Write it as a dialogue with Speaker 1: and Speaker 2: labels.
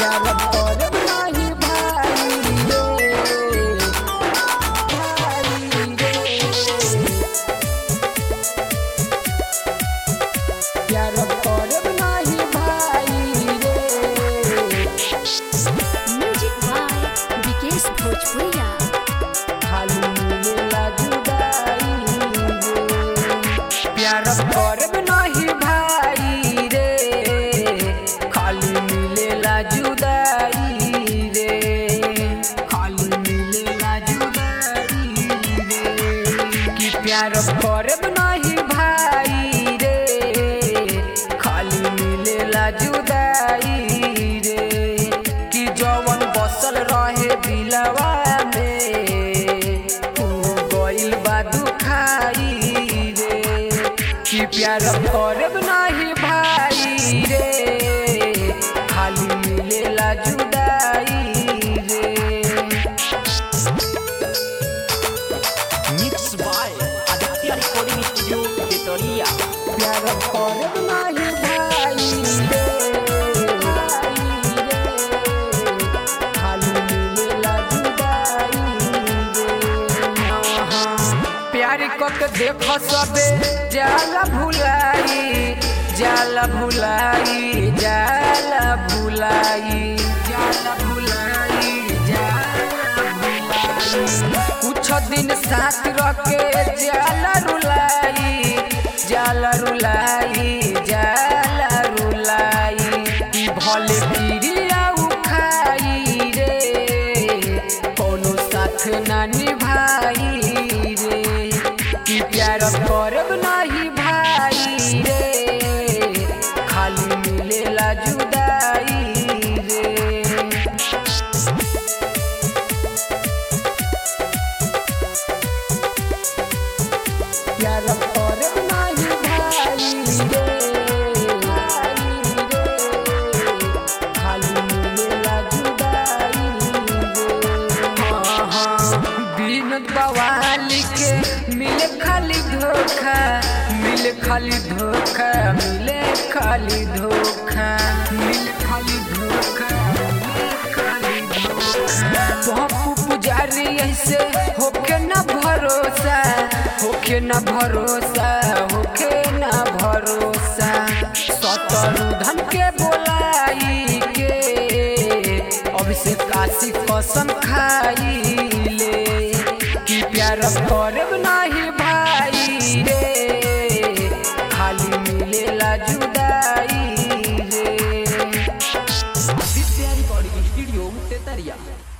Speaker 1: प्यार करब नाही भाई रे प्यार करब नाही भाई रे।
Speaker 2: म्यूजिक बाय विकेश भोजपुरिया।
Speaker 1: खाली मिलेला जुदाई रे प्यार करब नाही भाई रे खाली मिलेला जुदाई रे खाली मिलेला जुदाई रे कि प्यार करब नाही भाई रे खाली मिलेला जुदाई रे कि जवन बसल रहे दिलवा में तू गइल बा दुखाई रे कि प्यार करब नाही भाई रे खाली मिलेला जुदाई रे।
Speaker 3: Mix by Aditya recording studio Ketariya.
Speaker 1: प्यार करब नाही भाई रे खाली मिलेला जुदाई रे। प्यार कक देख सबे जाला भुलाई जाला भुलाई जाला भुलाई जाला भुलाई जाला भुलाई कुछ दिन साथ रखे जाला रुलाई जाला रुलाई जाला रुलाई कि भले पिरिया उखाई रे कोनो साथ ना निभाई रे कि प्यार करब नाही भाई रे खाली मिलेला जुदाई रे। प्यार करब नाही भाई रे खाली मिलेला जुदाई रे। बीनत बवाली के मिले खाली धोखा मिले खाली धोखा मिले खाली धोखा मिले खाली धोखा मिले खाली धोखा बापू पुजारी ऐसे होके ना भरोसा होके ना भरोसा होके ना भरोसा सतरु धन के बोलाई के अब से काशी कसम खाई ले कि प्यार करब नाही भाई रे खाली मिलेला जुदाई रे।
Speaker 3: Aditya recording studio केतरिया।